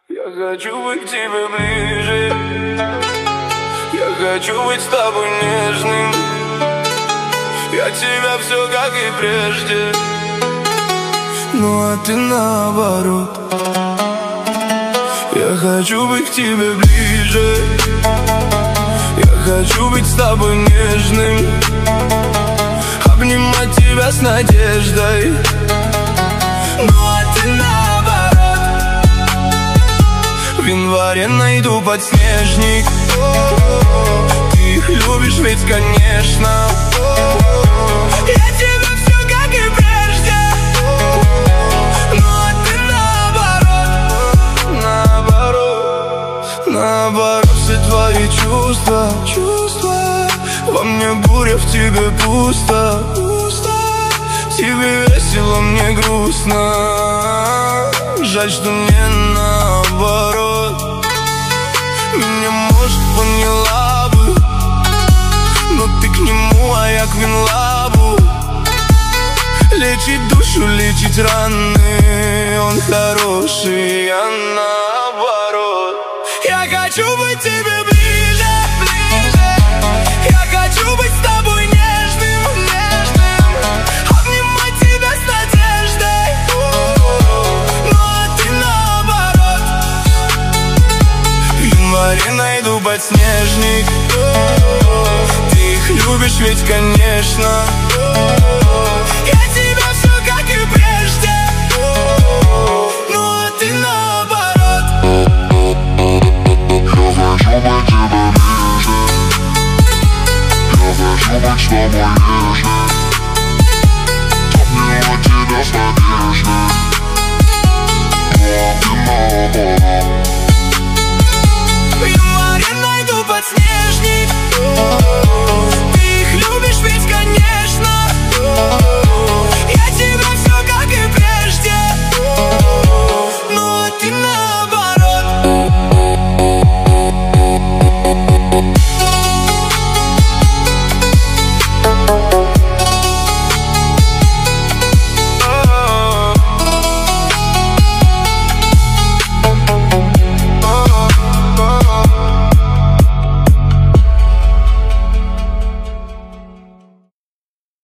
Я хочу быть к тебе ближе, я хочу быть с тобой нежным. Я тебя все как и прежде, ну а ты наоборот. Я хочу быть к тебе ближе, я хочу быть с тобой нежным, обнимать тебя с надеждой, ну а ты наоборот. В январе найду подснежник, ты их любишь ведь, конечно. Я тебя все как и прежде, ну а ты наоборот. Наоборот, все твои чувства, во мне буря, в тебе пусто. Тебе весело, мне грустно. Жаль, что мне наоборот. Меня, может, поняла бы, но ты к нему, а я к Винлабу. Лечить душу, лечить раны, он хороший, я наоборот. Я хочу быть тебе ближе, я хочу быть с тобой нежным, обнимать тебя с надеждой, ну а ты наоборот. В январе найду подснежник, ты их любишь ведь, конечно.